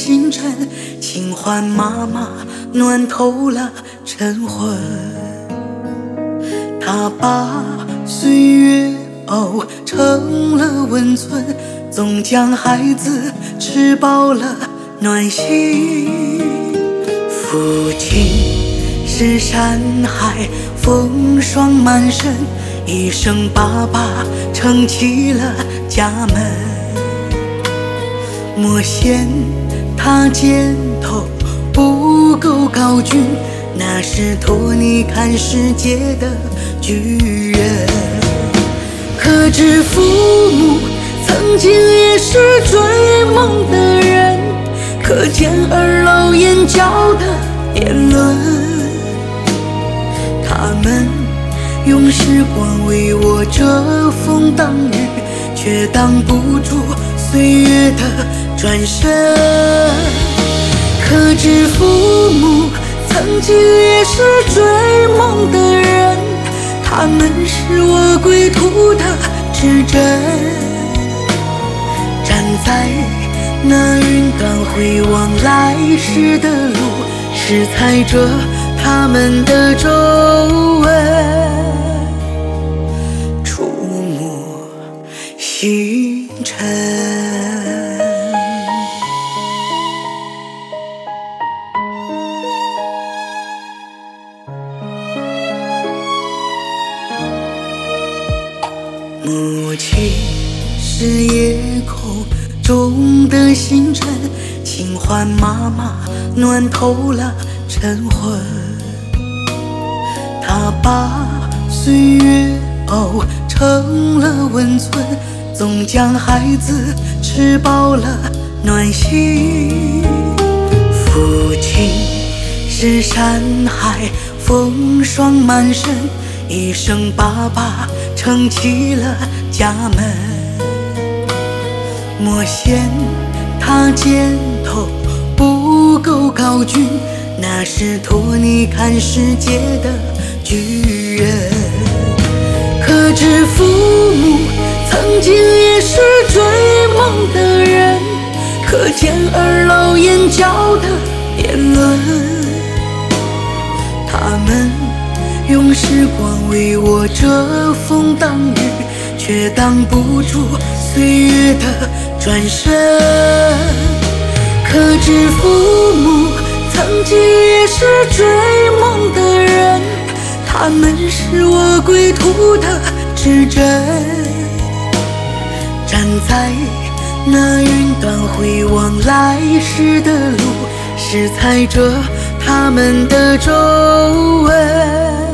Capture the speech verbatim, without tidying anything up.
星辰，轻唤妈妈，暖透了晨昏。他把岁月熬成了温存，总将孩子吃饱了暖心。父亲是山海，风霜满身，一声爸爸撑起了家门。莫嫌他肩头不够高峻，那是托你看世界的巨人。可知父母曾经也是追梦的人，可见儿老眼角的年轮。他们用时光为我遮风挡雨，却挡不住岁月的转身。可知父母曾经也是追梦的人，他们是我归途的指针。站在那云端回望来时的路，是踩着他们的皱纹，触目星辰。母亲是夜空中的星辰，轻唤妈妈，暖透了晨昏。她把岁月熬成了温存，总将孩子吃饱了暖心。父亲是山海，风霜满身，一声爸爸撑起了家门。莫嫌他肩头不够高峻，那是托你看世界的巨人。可知父母曾经也是追梦的人，可见儿老眼角的年轮。他们用时光为我遮风挡雨，却挡不住岁月的转身。可知父母曾经也是追梦的人，他们是我归途的指针。站在那云端回望来时的路，是踩着他们的皱纹。